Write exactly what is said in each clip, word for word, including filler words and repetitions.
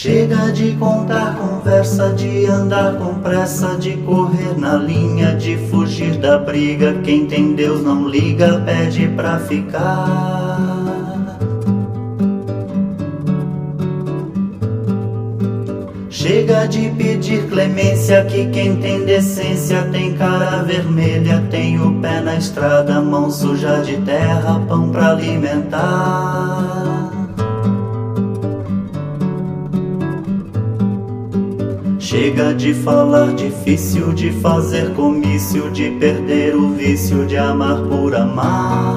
Chega de contar conversa, de andar com pressa, de correr na linha, de fugir da briga. Quem tem Deus não liga, pede pra ficar. Chega de pedir clemência, que quem tem decência tem cara vermelha, tem o pé na estrada, mão suja de terra, pão pra alimentar. Chega de falar difícil, de fazer comício, de perder o vício, de amar por amar.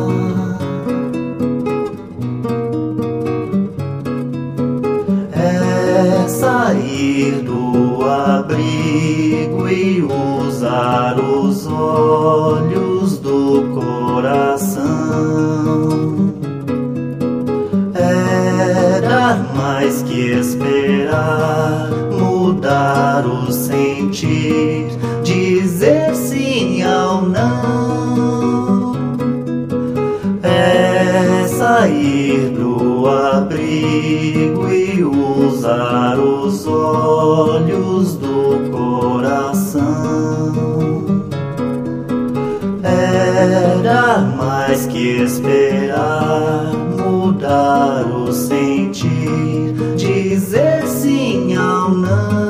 É sair do abrigo e usar os olhos do coração. É dar mais que esperar, mudar o sentir, dizer sim ao não. É sair do abrigo e usar os olhos do coração. É dar mais que esperar, mudar o sentir, dizer sim ao não.